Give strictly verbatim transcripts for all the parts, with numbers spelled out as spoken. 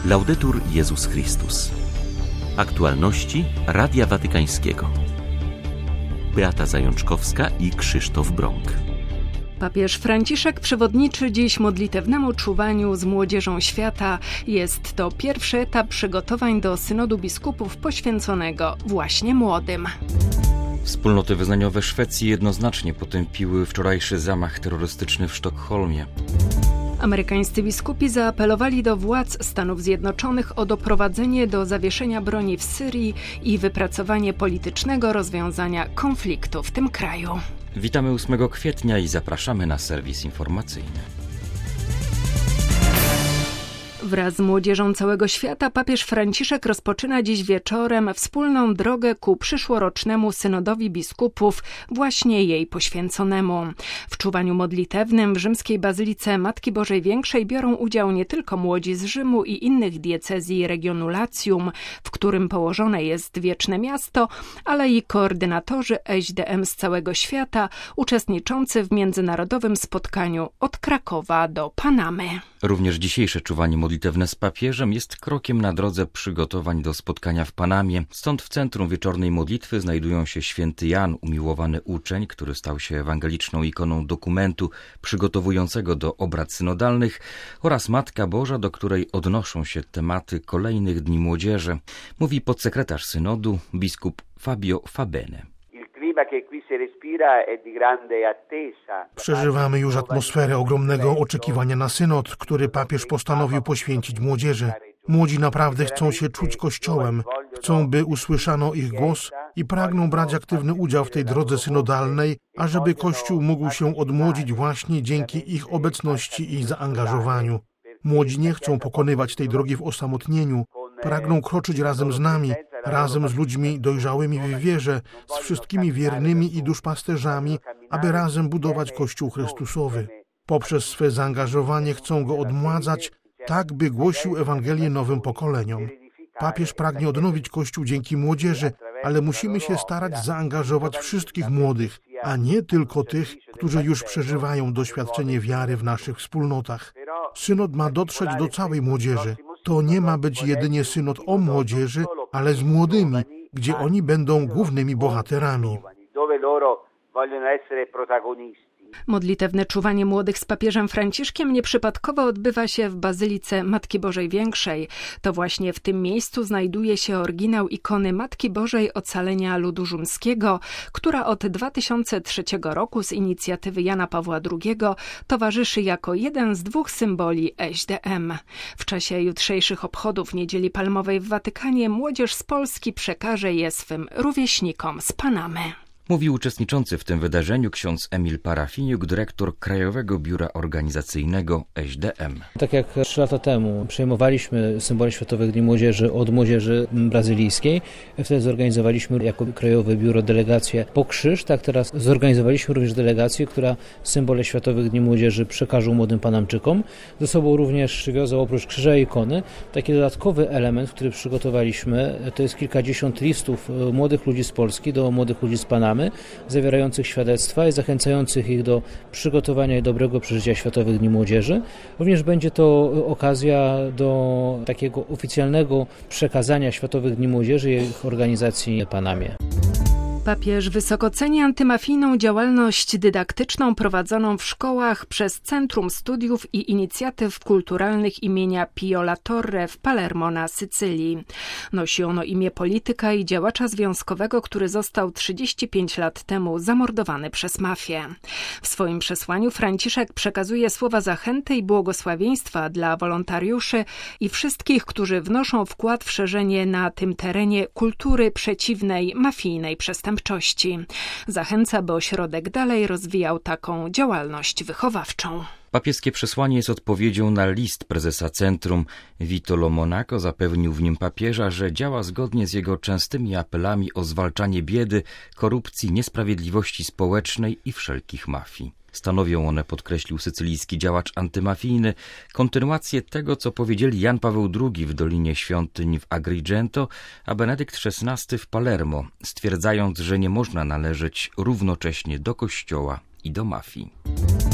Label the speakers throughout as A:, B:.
A: Laudetur Jezus Chrystus. Aktualności Radia Watykańskiego. Beata Zajączkowska i Krzysztof Brąk.
B: Papież Franciszek przewodniczy dziś modlitewnemu czuwaniu z młodzieżą świata. Jest to pierwszy etap przygotowań do synodu biskupów poświęconego właśnie młodym.
C: Wspólnoty wyznaniowe Szwecji jednoznacznie potępiły wczorajszy zamach terrorystyczny w Sztokholmie.
B: Amerykańscy biskupi zaapelowali do władz Stanów Zjednoczonych o doprowadzenie do zawieszenia broni w Syrii i wypracowanie politycznego rozwiązania konfliktu w tym kraju.
C: Witamy ósmego kwietnia i zapraszamy na serwis informacyjny.
B: Wraz z młodzieżą całego świata papież Franciszek rozpoczyna dziś wieczorem wspólną drogę ku przyszłorocznemu synodowi biskupów, właśnie jej poświęconemu. W czuwaniu modlitewnym w rzymskiej bazylice Matki Bożej Większej biorą udział nie tylko młodzi z Rzymu i innych diecezji regionu Latium, w którym położone jest wieczne miasto, ale i koordynatorzy S D M z całego świata, uczestniczący w międzynarodowym spotkaniu od Krakowa do Panamy.
C: Również dzisiejsze czuwanie modlitewne z papieżem jest krokiem na drodze przygotowań do spotkania w Panamie. Stąd w centrum wieczornej modlitwy znajdują się święty Jan, umiłowany uczeń, który stał się ewangeliczną ikoną dokumentu przygotowującego do obrad synodalnych, oraz Matka Boża, do której odnoszą się tematy kolejnych Dni Młodzieży, mówi podsekretarz synodu biskup Fabio Fabene.
D: Przeżywamy już atmosferę ogromnego oczekiwania na synod, który papież postanowił poświęcić młodzieży. Młodzi naprawdę chcą się czuć Kościołem, chcą, by usłyszano ich głos i pragną brać aktywny udział w tej drodze synodalnej, ażeby Kościół mógł się odmłodzić właśnie dzięki ich obecności i zaangażowaniu. Młodzi nie chcą pokonywać tej drogi w osamotnieniu, pragną kroczyć razem z nami, razem z ludźmi dojrzałymi w wierze, z wszystkimi wiernymi i duszpasterzami, aby razem budować Kościół Chrystusowy. Poprzez swe zaangażowanie chcą go odmładzać, tak by głosił Ewangelię nowym pokoleniom. Papież pragnie odnowić Kościół dzięki młodzieży, ale musimy się starać zaangażować wszystkich młodych, a nie tylko tych, którzy już przeżywają doświadczenie wiary w naszych wspólnotach. Synod ma dotrzeć do całej młodzieży. To nie ma być jedynie synod o młodzieży, ale z młodymi, gdzie oni będą głównymi bohaterami.
B: Modlitewne czuwanie młodych z papieżem Franciszkiem nieprzypadkowo odbywa się w Bazylice Matki Bożej Większej. To właśnie w tym miejscu znajduje się oryginał ikony Matki Bożej Ocalenia Ludu Rzymskiego, która od dwa tysiące trzeciego roku z inicjatywy Jana Pawła drugiego towarzyszy jako jeden z dwóch symboli S D M. W czasie jutrzejszych obchodów Niedzieli Palmowej w Watykanie młodzież z Polski przekaże je swym rówieśnikom z Panamy.
C: Mówi uczestniczący w tym wydarzeniu ksiądz Emil Parafiniuk, dyrektor Krajowego Biura Organizacyjnego S D M.
E: Tak jak trzy lata temu przejmowaliśmy symbole Światowych Dni Młodzieży od młodzieży brazylijskiej, wtedy zorganizowaliśmy jako Krajowe Biuro delegację po krzyż, tak teraz zorganizowaliśmy również delegację, która symbole Światowych Dni Młodzieży przekaże młodym Panamczykom. Ze sobą również przywiozą oprócz krzyża i ikony taki dodatkowy element, który przygotowaliśmy, to jest kilkadziesiąt listów młodych ludzi z Polski do młodych ludzi z Panamy, zawierających świadectwa i zachęcających ich do przygotowania i dobrego przeżycia Światowych Dni Młodzieży. Również będzie to okazja do takiego oficjalnego przekazania Światowych Dni Młodzieży i ich organizacji Panamie.
B: Papież wysoko ceni antymafijną działalność dydaktyczną prowadzoną w szkołach przez Centrum Studiów i Inicjatyw Kulturalnych imienia Pio La Torre w Palermo na Sycylii. Nosi ono imię polityka i działacza związkowego, który został trzydzieści pięć lat temu zamordowany przez mafię. W swoim przesłaniu Franciszek przekazuje słowa zachęty i błogosławieństwa dla wolontariuszy i wszystkich, którzy wnoszą wkład w szerzenie na tym terenie kultury przeciwnej mafijnej przestępczości. Zachęca, by ośrodek dalej rozwijał taką działalność wychowawczą.
C: Papieskie przesłanie jest odpowiedzią na list prezesa Centrum. Vitolo Monaco zapewnił w nim papieża, że działa zgodnie z jego częstymi apelami o zwalczanie biedy, korupcji, niesprawiedliwości społecznej i wszelkich mafii. Stanowią one, podkreślił sycylijski działacz antymafijny, kontynuację tego, co powiedzieli Jan Paweł drugi w Dolinie Świątyń w Agrigento, a Benedykt szesnasty w Palermo, stwierdzając, że nie można należeć równocześnie do Kościoła i do mafii.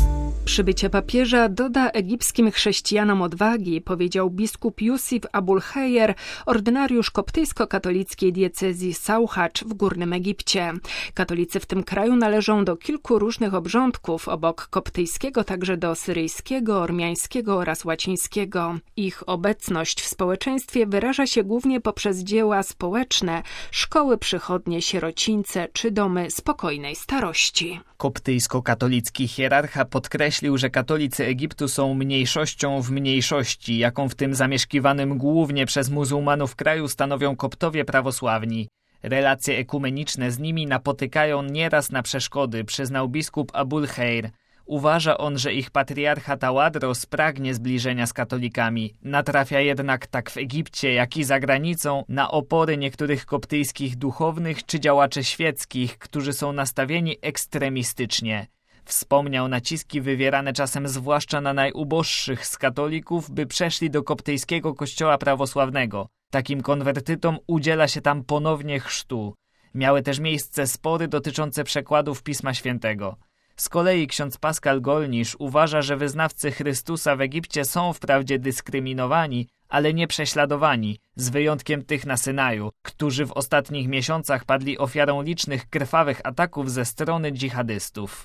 B: Przybycie papieża doda egipskim chrześcijanom odwagi, powiedział biskup Yusuf Abul-Heyer, ordynariusz koptyjsko-katolickiej diecezji Sauhacz w Górnym Egipcie. Katolicy w tym kraju należą do kilku różnych obrządków, obok koptyjskiego także do syryjskiego, ormiańskiego oraz łacińskiego. Ich obecność w społeczeństwie wyraża się głównie poprzez dzieła społeczne, szkoły, przychodnie, sierocińce czy domy spokojnej starości.
F: Koptyjsko-katolicki hierarcha podkreślił, że katolicy Egiptu są mniejszością w mniejszości, jaką w tym zamieszkiwanym głównie przez muzułmanów kraju stanowią koptowie prawosławni. Relacje ekumeniczne z nimi napotykają nieraz na przeszkody, przyznał biskup Abul-Heyer. Uważa on, że ich patriarcha Tawadros pragnie zbliżenia z katolikami. Natrafia jednak tak w Egipcie, jak i za granicą na opory niektórych koptyjskich duchownych czy działaczy świeckich, którzy są nastawieni ekstremistycznie. Wspomniał naciski wywierane czasem zwłaszcza na najuboższych z katolików, by przeszli do koptyjskiego kościoła prawosławnego. Takim konwertytom udziela się tam ponownie chrztu. Miały też miejsce spory dotyczące przekładów Pisma Świętego. Z kolei ksiądz Pascal Golnisz uważa, że wyznawcy Chrystusa w Egipcie są wprawdzie dyskryminowani, ale nie prześladowani, z wyjątkiem tych na Synaju, którzy w ostatnich miesiącach padli ofiarą licznych krwawych ataków ze strony dżihadystów.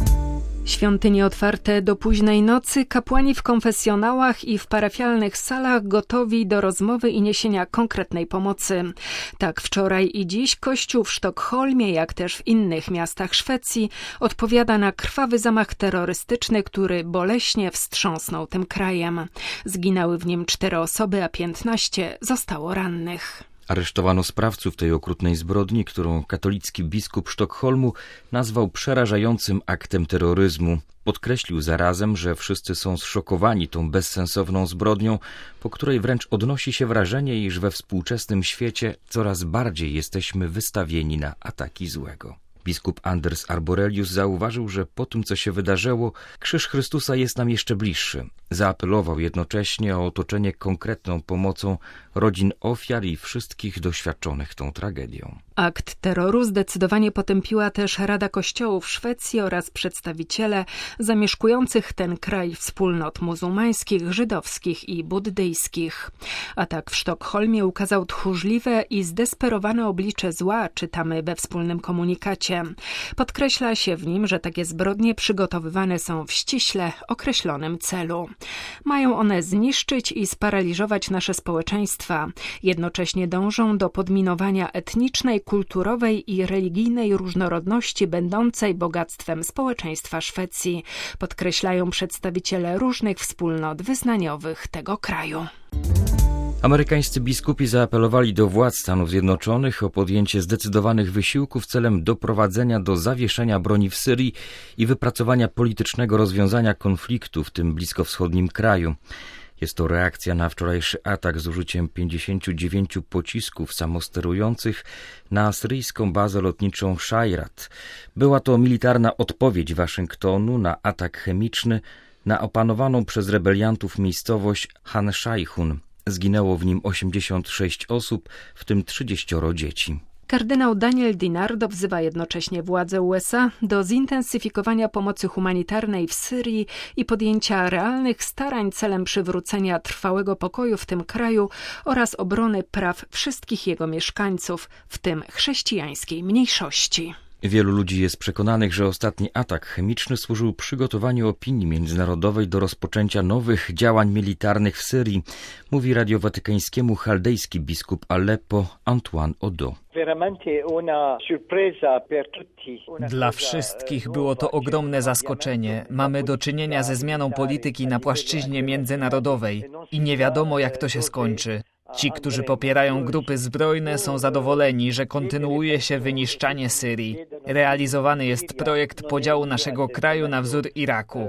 B: Świątynie otwarte do późnej nocy, kapłani w konfesjonałach i w parafialnych salach gotowi do rozmowy i niesienia konkretnej pomocy. Tak wczoraj i dziś Kościół w Sztokholmie, jak też w innych miastach Szwecji, odpowiada na krwawy zamach terrorystyczny, który boleśnie wstrząsnął tym krajem. Zginęły w nim cztery osoby, a piętnaście zostało rannych.
C: Aresztowano sprawców tej okrutnej zbrodni, którą katolicki biskup Sztokholmu nazwał przerażającym aktem terroryzmu. Podkreślił zarazem, że wszyscy są zszokowani tą bezsensowną zbrodnią, po której wręcz odnosi się wrażenie, iż we współczesnym świecie coraz bardziej jesteśmy wystawieni na ataki złego. Biskup Anders Arborelius zauważył, że po tym, co się wydarzyło, krzyż Chrystusa jest nam jeszcze bliższy. Zaapelował jednocześnie o otoczenie konkretną pomocą rodzin ofiar i wszystkich doświadczonych tą tragedią.
B: Akt terroru zdecydowanie potępiła też Rada Kościołów Szwecji oraz przedstawiciele zamieszkujących ten kraj wspólnot muzułmańskich, żydowskich i buddyjskich. Atak w Sztokholmie ukazał tchórzliwe i zdesperowane oblicze zła, czytamy we wspólnym komunikacie. Podkreśla się w nim, że takie zbrodnie przygotowywane są w ściśle określonym celu. Mają one zniszczyć i sparaliżować nasze społeczeństwa. Jednocześnie dążą do podminowania etnicznej, kulturowej i religijnej różnorodności będącej bogactwem społeczeństwa Szwecji, podkreślają przedstawiciele różnych wspólnot wyznaniowych tego kraju.
C: Amerykańscy biskupi zaapelowali do władz Stanów Zjednoczonych o podjęcie zdecydowanych wysiłków celem doprowadzenia do zawieszenia broni w Syrii i wypracowania politycznego rozwiązania konfliktu w tym bliskowschodnim kraju. Jest to reakcja na wczorajszy atak z użyciem pięćdziesięciu dziewięciu pocisków samosterujących na syryjską bazę lotniczą Szajrat. Była to militarna odpowiedź Waszyngtonu na atak chemiczny na opanowaną przez rebeliantów miejscowość Han Shaykhun. Zginęło w nim osiemdziesiąt sześć osób, w tym trzydzieścioro dzieci.
B: Kardynał Daniel DiNardo wzywa jednocześnie władze U S A do zintensyfikowania pomocy humanitarnej w Syrii i podjęcia realnych starań celem przywrócenia trwałego pokoju w tym kraju oraz obrony praw wszystkich jego mieszkańców, w tym chrześcijańskiej mniejszości.
C: Wielu ludzi jest przekonanych, że ostatni atak chemiczny służył przygotowaniu opinii międzynarodowej do rozpoczęcia nowych działań militarnych w Syrii, mówi Radio Watykańskiemu chaldejski biskup Aleppo Antoine Odo.
F: Dla wszystkich było to ogromne zaskoczenie. Mamy do czynienia ze zmianą polityki na płaszczyźnie międzynarodowej i nie wiadomo, jak to się skończy. Ci, którzy popierają grupy zbrojne, są zadowoleni, że kontynuuje się wyniszczanie Syrii. Realizowany jest projekt podziału naszego kraju na wzór Iraku.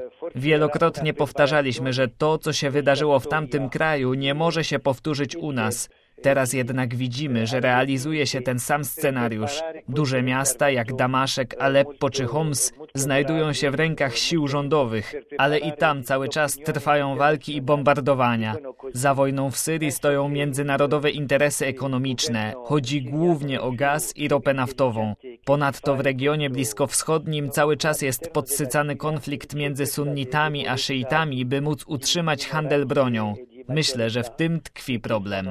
F: Wielokrotnie powtarzaliśmy, że to, co się wydarzyło w tamtym kraju, nie może się powtórzyć u nas. Teraz jednak widzimy, że realizuje się ten sam scenariusz. Duże miasta jak Damaszek, Aleppo czy Homs znajdują się w rękach sił rządowych, ale i tam cały czas trwają walki i bombardowania. Za wojną w Syrii stoją międzynarodowe interesy ekonomiczne. Chodzi głównie o gaz i ropę naftową. Ponadto w regionie bliskowschodnim cały czas jest podsycany konflikt między sunnitami a szyitami, by móc utrzymać handel bronią. Myślę, że w tym tkwi problem.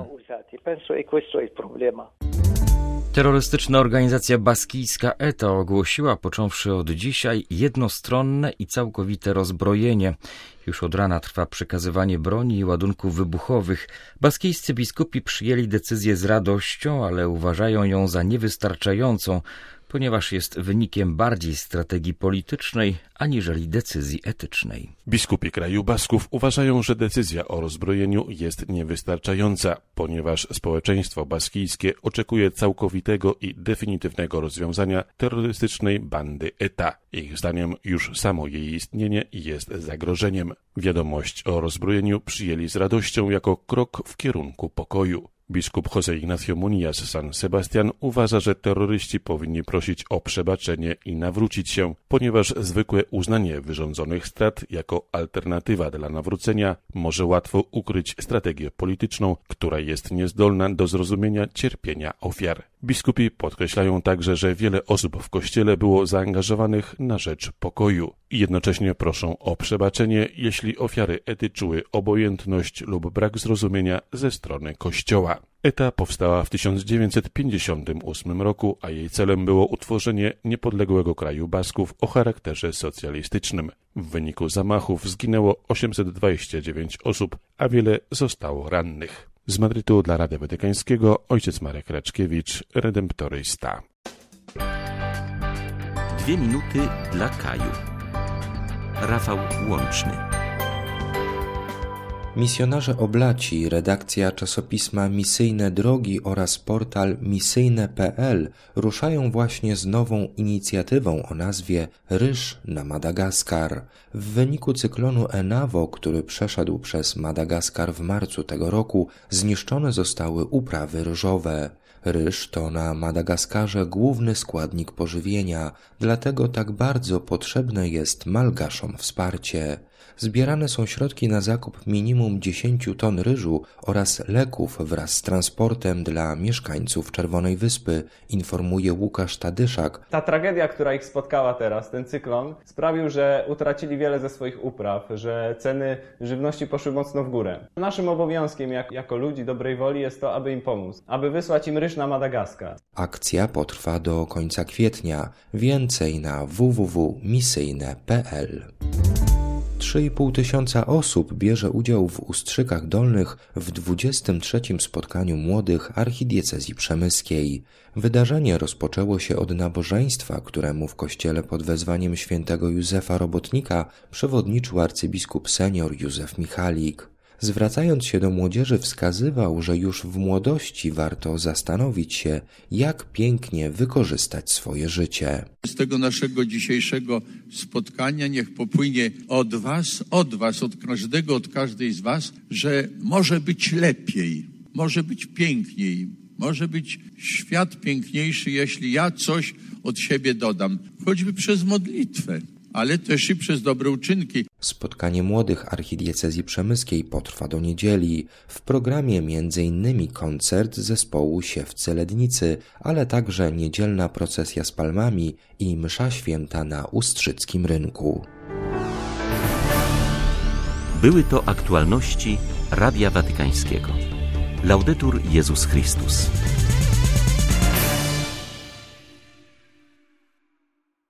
C: Terrorystyczna organizacja baskijska E T A ogłosiła, począwszy od dzisiaj, jednostronne i całkowite rozbrojenie. Już od rana trwa przekazywanie broni i ładunków wybuchowych. Baskijscy biskupi przyjęli decyzję z radością, ale uważają ją za niewystarczającą, ponieważ jest wynikiem bardziej strategii politycznej aniżeli decyzji etycznej.
G: Biskupi kraju Basków uważają, że decyzja o rozbrojeniu jest niewystarczająca, ponieważ społeczeństwo baskijskie oczekuje całkowitego i definitywnego rozwiązania terrorystycznej bandy E T A. Ich zdaniem już samo jej istnienie jest zagrożeniem. Wiadomość o rozbrojeniu przyjęli z radością jako krok w kierunku pokoju. Biskup José Ignacio Muníaz San Sebastián uważa, że terroryści powinni prosić o przebaczenie i nawrócić się, ponieważ zwykłe uznanie wyrządzonych strat jako alternatywa dla nawrócenia może łatwo ukryć strategię polityczną, która jest niezdolna do zrozumienia cierpienia ofiar. Biskupi podkreślają także, że wiele osób w Kościele było zaangażowanych na rzecz pokoju i jednocześnie proszą o przebaczenie, jeśli ofiary E T A czuły obojętność lub brak zrozumienia ze strony Kościoła. E T A powstała w tysiąc dziewięćset pięćdziesiątym ósmym roku, a jej celem było utworzenie niepodległego kraju Basków o charakterze socjalistycznym. W wyniku zamachów zginęło osiemset dwadzieścia dziewięć osób, a wiele zostało rannych. Z Madrytu dla Radia Watykańskiego ojciec Marek Raczkiewicz, redemptorysta.
A: Dwie minuty dla Kaju. Rafał Łączny.
H: Misjonarze Oblaci, redakcja czasopisma Misyjne Drogi oraz portal misyjne kropka pe el ruszają właśnie z nową inicjatywą o nazwie Ryż na Madagaskar. W wyniku cyklonu Enavo, który przeszedł przez Madagaskar w marcu tego roku, zniszczone zostały uprawy ryżowe. Ryż to na Madagaskarze główny składnik pożywienia, dlatego tak bardzo potrzebne jest Malgaszom wsparcie. Zbierane są środki na zakup minimum dziesięć ton ryżu oraz leków wraz z transportem dla mieszkańców Czerwonej Wyspy, informuje Łukasz Tadyszak.
I: Ta tragedia, która ich spotkała teraz, ten cyklon, sprawił, że utracili wiele ze swoich upraw, że ceny żywności poszły mocno w górę. Naszym obowiązkiem jak, jako ludzi dobrej woli jest to, aby im pomóc, aby wysłać im ryż na Madagaskar.
H: Akcja potrwa do końca kwietnia. Więcej na w w w kropka misyjne kropka pe el. trzy i pół tysiąca osób bierze udział w Ustrzykach Dolnych w dwudziestym trzecim spotkaniu młodych archidiecezji przemyskiej. Wydarzenie rozpoczęło się od nabożeństwa, któremu w kościele pod wezwaniem świętego Józefa Robotnika przewodniczył arcybiskup senior Józef Michalik. Zwracając się do młodzieży, wskazywał, że już w młodości warto zastanowić się, jak pięknie wykorzystać swoje życie.
J: Z tego naszego dzisiejszego spotkania niech popłynie od was, od was, od każdego, od każdej z was, że może być lepiej, może być piękniej, może być świat piękniejszy, jeśli ja coś od siebie dodam, choćby przez modlitwę, ale też i przez dobre uczynki.
H: Spotkanie młodych archidiecezji przemyskiej potrwa do niedzieli. W programie między innymi koncert zespołu Siewcy Lednicy, ale także niedzielna procesja z palmami i msza święta na Ustrzyckim Rynku.
A: Były to aktualności Radia Watykańskiego. Laudetur Jezus Chrystus.